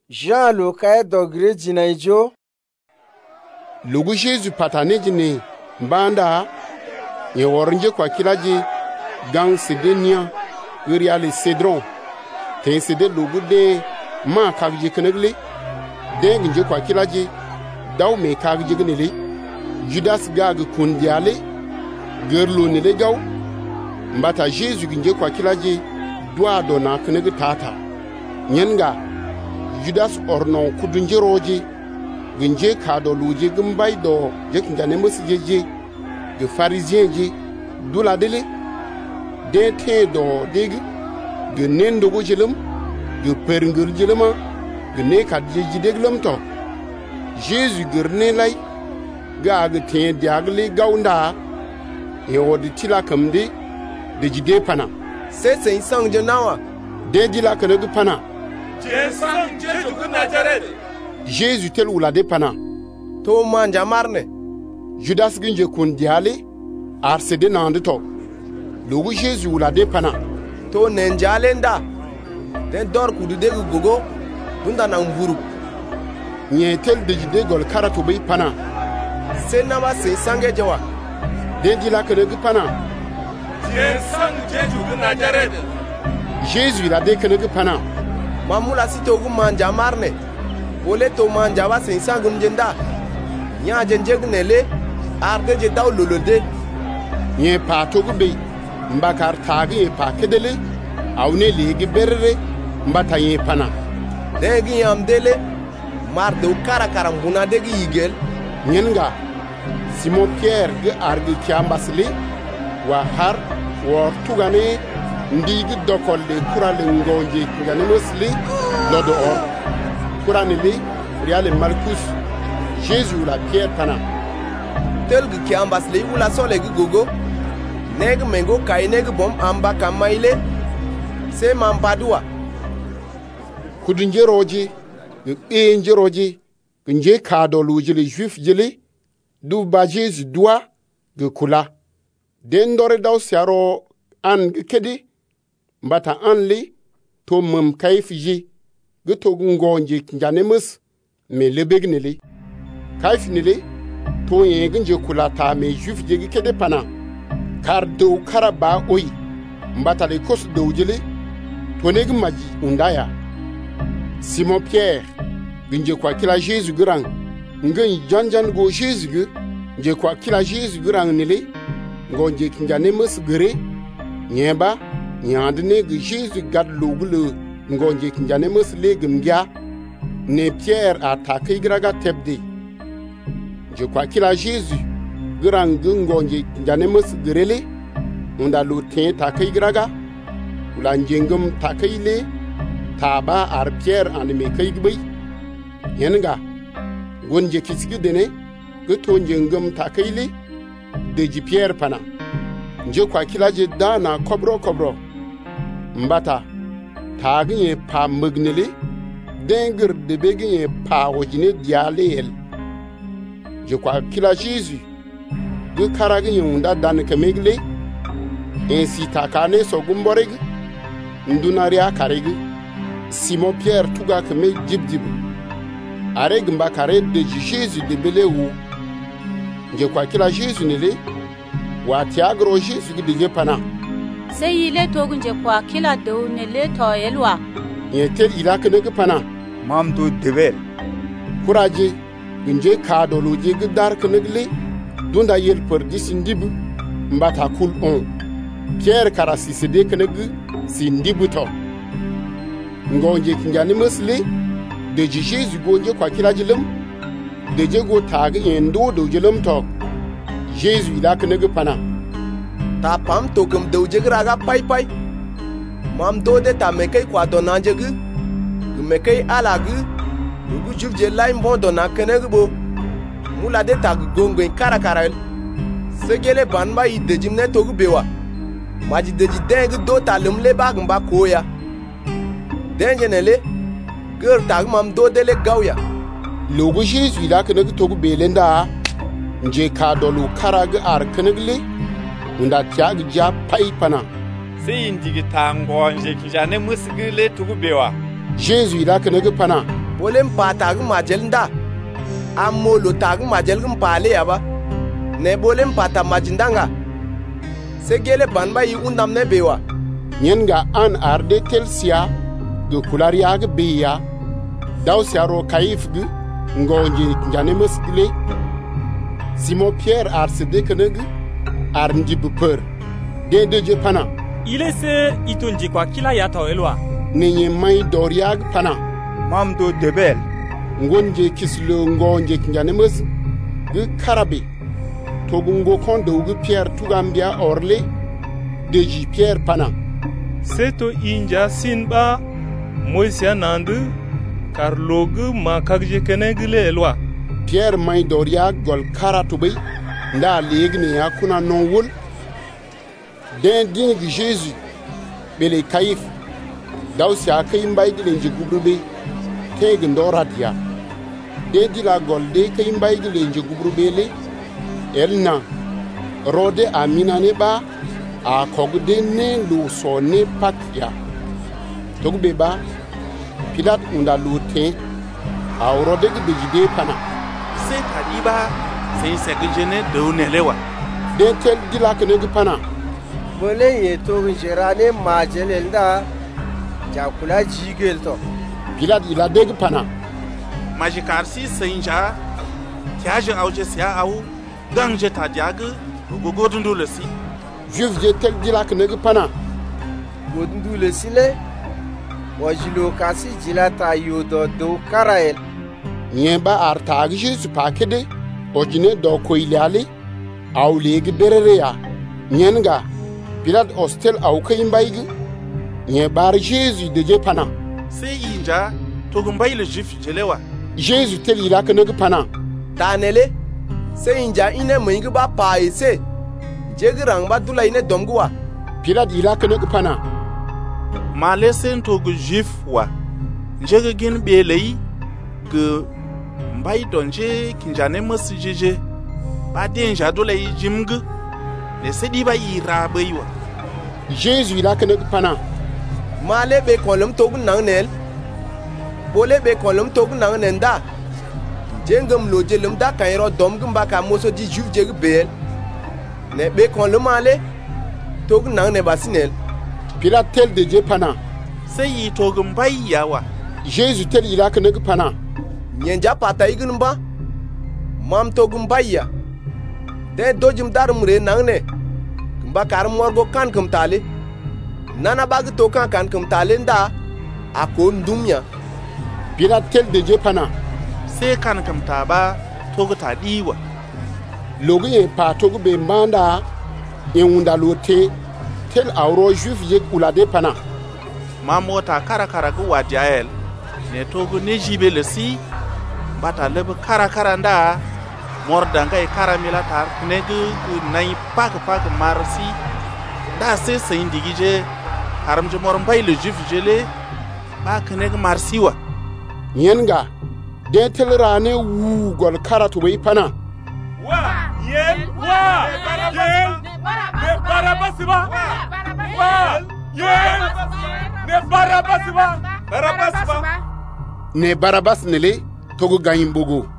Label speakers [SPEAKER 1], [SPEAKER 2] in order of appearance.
[SPEAKER 1] Jean lo kay dogre jinaijo.
[SPEAKER 2] Lugu Jésus patane jine mbanda ye worinje kwa kilaji gang sedenia uriale Cédron ten sede lugu de ma kagje kenegle de nje kwa kilaji daw me kagje gnele Judas gag kundiale gerlo ne le gaw mbata Jésus nje kwa kilaji doa dona kenege tata nyenga Judas ornon kudunjeroji ginje kado luje gimbay do je kinjane musjeje ge pharisien ji dula dele de te do deg ge nendo go jelum ge perngul jeluma ge ne kadje ji deglum to Jésus गर्ने lay ga ge te diagle gaunda e wodi tila kamde de jide pana
[SPEAKER 1] se sang jonawa
[SPEAKER 2] de dila kana ge pana
[SPEAKER 3] je sang je du Nazaret
[SPEAKER 2] Jésus tel wula de pana
[SPEAKER 1] to manja marne
[SPEAKER 2] Judas ginje kun diale arsede nande to logu Jésus wula de pana
[SPEAKER 1] to nenjalenda den dor kudu de gogo dunda na mburu
[SPEAKER 2] nye tel de jide gol karato be pana
[SPEAKER 1] se na ba se sange jawa
[SPEAKER 2] de dila kene ge pana
[SPEAKER 3] je sang je du Nazaret
[SPEAKER 2] Jésus la de kene ge pana
[SPEAKER 1] mamula sito gu manja marne ole to manja ba se sangum jenda nya jenjeg nele arde je daw lolode
[SPEAKER 2] nye pa to gu be mbakar tagi pa kedele awne legi berre mbata ye pana
[SPEAKER 1] degi am dele mar do kara mbuna degi yigel
[SPEAKER 2] nyenga Simon Pierre ge argi kiambasli wa har wor tugane ndigi dokolle kurale ngonje ngane musli lodo or kurane li riale Marcus Jésus la Pierre pana
[SPEAKER 1] tel ge kiambasli wula sole ge gogo neg mengo kay neg bom amba kamaile se mampadua
[SPEAKER 2] kudunjeroji ge njeroji nje kado lujili juif jili du ba Jésus doa ge kula den dore daw siaro an ge kedi mbata an li to mum kayfiji ge to ngonje njane mus me lebegneli kayfnili to ye ginje kula ta me juif je ge kede pana kar do karaba oyi mbata le kos do jili to neg maji undaya Simon Pierre ginje kwa kila Jésus grand ngen janjan go Jésus ge nje kwa kila Jésus grand nili ngonje njane mus gere nyeba nyandne ge Jésus gad lugulu ngonje njane mus legum gya ne Pierre attaque graga tebde je kwa kila Jésus grand ngonje njane mus gerele unda lu te takai graga ula njengum takai le taba ar Pierre anime kai gbe yenga gonje kisigi dene goto njengum takai le de ji Pierre pana nje kwa kila je dana kobro mbata taginye pa mugnele dengir de beginye pa wojine dialeel je kwa kila Jésus de karaginye unda dan kamegle ensi takane so gumboreg ndunaria kareg Simon Pierre tuga kame jibjib areg mbakare de Jésus de belewu je kwa kila Jésus nele wati agro Jésus de pana
[SPEAKER 4] sai ile togunje kwa kila daune le toyelwa
[SPEAKER 2] yetel ilaka ne pana
[SPEAKER 5] mamdu debel
[SPEAKER 2] kuraje ginje kadolo je gdar knegle dunda yel per disindib mbata kul on Pierre karasi sede kneg sindibuto ngonje kinjani musli de Jésus gonje kwa kila jilum de jego tag endo do jilum to Jésus ilaka ne pana
[SPEAKER 1] ta pam tokum doje graga pai mam do de ta mekai kwa donanje gu mekai ala gu lugu juvje laim bon dona kenegbo mula de ta gongo kara segele banba i dejimne togu bewa maji deji deng do ta lumle bagamba koya denjenele gur tag mam do de le gawya
[SPEAKER 2] logo Jésus ilaka ne togu belenda nje ka dolu karag ar kenegle unda tiag ja pai pana
[SPEAKER 3] sai indigi tangonje kijane musgile tugu bewa
[SPEAKER 2] Jésus ilaka ne pana
[SPEAKER 1] Bolem pa tag majel nda. Ammo lo tag majel gum pale ya ba. Ne bolem pa ta majindanga. Se gele banba yi undam ne bewa.
[SPEAKER 2] Nyenga an arde tel siya ge kularia ge beya. Daw siaro kaif ge ngonje njane muskile. Simon Pierre arsede kenegu arndi bupeur. De pana.
[SPEAKER 5] Il ese itunji kwa kila yato elwa.
[SPEAKER 2] Nenye mai doriag pana.
[SPEAKER 6] Mamdo debel.
[SPEAKER 2] Ngonje kislo ngonje njane mus ge karabe. Togungo kondo ge Pierre tugambia orle. Deji Pierre pana.
[SPEAKER 3] Seto inja sinba moisia nandu karlogu makagje kenegile elwa.
[SPEAKER 2] Pierre mai doria gol karatubi nda legne ya kuna non wul den ding Jésus bele kaif dawsi akay mbay gile njugubbe teg ndoradia de dila gol de kay mbay gile njugubbe le elna rode amina ne ba a kogde ne lu so ne pakya togbe ba pilat unda lute a rode de jide pana
[SPEAKER 7] sai kadiba sai segejene da unelewa
[SPEAKER 2] de tel dila kene pana
[SPEAKER 1] Bolen ye to jerane majelenda jakula jigel to
[SPEAKER 2] pilat ila de pana
[SPEAKER 7] majikar si sinja tiaje auje sia au danje ta diag gogodundu le si
[SPEAKER 2] juif je tel dila kene pana
[SPEAKER 1] godundu le sile wajilo kasi jilata yodo do karael
[SPEAKER 2] Nyemba artag Jésus pakede ojine do koilali awlegi berereya nyenga pilat hostel aw kayimbaygi nyebar Jésus de pana
[SPEAKER 7] sai inja to gumbai le jif jelewa
[SPEAKER 2] Jésus tel ila kene pana
[SPEAKER 1] tanele se inja ine mwingi ba paise jegrang ba dula ine domguwa
[SPEAKER 2] pilat ila kene pana
[SPEAKER 7] male sen to gu jif wa njege gin belei ge mbai donje kinjane masijije ba denja dole yi jimgu ne sedi ba ira baiwa
[SPEAKER 2] Jésus ila kene pana
[SPEAKER 1] male be kolum togun nang nel bole be kolum togun nang nenda jengam loje lum da kayro domgum ba ka moso di juif jeg bel ne be kolum male togun nang ne basinel
[SPEAKER 2] pilat tel de pana
[SPEAKER 7] sai yi togun bai yawa
[SPEAKER 2] Jésus tel ila kene pana
[SPEAKER 1] nyenja pata igin ba mam togum bayya de dojum dar mure nangne kumba kar morgo kan kum tale nana bag to kan kum tale nda akon dumya
[SPEAKER 2] pilat tel de pana
[SPEAKER 7] sai kan kam ta ba togu ta diwa
[SPEAKER 2] logu ye pa togu be manda e unda lote tel awro juif je ulade pana
[SPEAKER 7] mamota kara gu wadiael ne togu ne jibe le si bata lebe kara nda morda ngai kara milatar negu nai pak marsi da se indigije haram je morom bay le juf jele ba kneg marsiwa
[SPEAKER 2] yenga de telrane wu gol karatu bay pana
[SPEAKER 3] wa yen ne barabasiba wa yen ne barabasiba
[SPEAKER 2] ne barabas nele togo gayim bogo